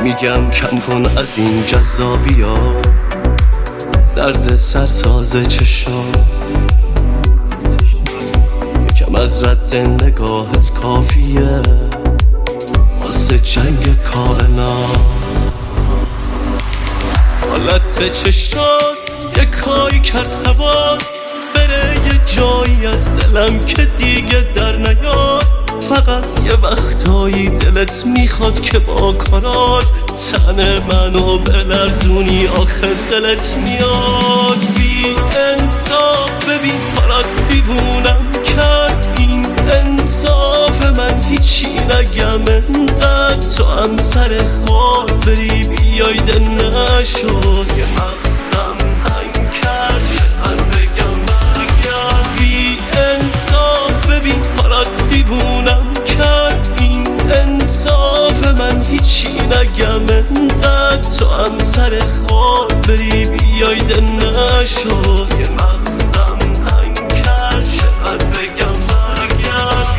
میگم کم کن از این جذابیا، درد سرساز چشام، یکم از رد نگاهت کافیه واسه جنگ کائنات. حالت چشات یه کاری کرد هوا بره یه جایی از دلم که دیگه در نیاد. فقط یه وقتایی دلت میخواد که با کارات تن منو بلرزونی، آخه دلت میاد. بی انصاف ببین کارات دیوونم کرد، این انصاف من هیچی نگم، انقدر تو هم سر خوار بری بیای دل نشد. یه مغزم هنگ کرد چقدر بگم برگرد. بی انصاف ببین کارات دیوونم کرد، این انصاف من هیچی نگم، انقدر تو هم سر خوار بری بیای دل نشد. یه مغزم هنگ کرد چقدر بگم برگرد.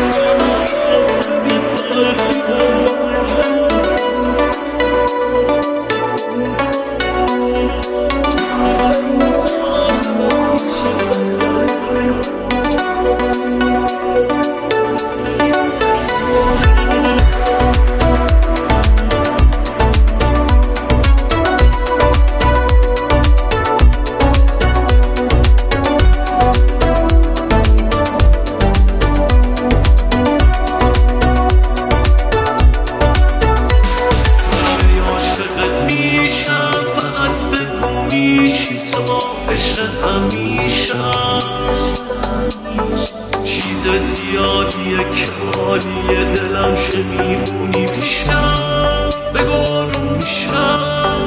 میشی تو عشق همیشه، چیز زیادیه که حالیه دلم شه میمونی بیشتر بگارون میشم.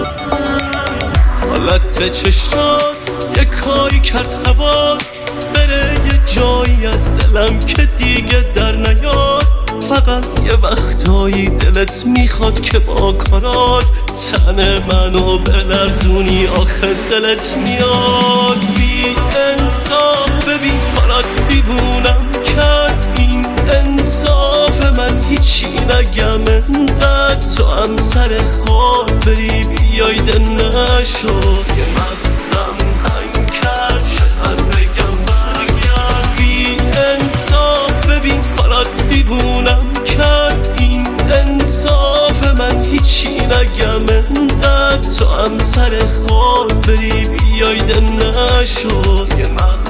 حالت چشات یه کاری کرد هوا بره یه جایی از دلم که دیگه در نیاد. فقط یه وقتایی دلت میخواد که با کارات تن منو بلرزونی، آخه دلت میاد. بی انصاف ببین کارات دیوونم کرد، این انصاف من هیچی نگم، انقدر تو هم سر خوار بری بیای دل نشد. یه مغزم هنگ کرد چقدر بگم برگرد. بی انصاف ببین کارات دیوونم کرد، این انصاف من هیچی نگم، انقدر تو هم سر خوار بری بیای دل نشد. یه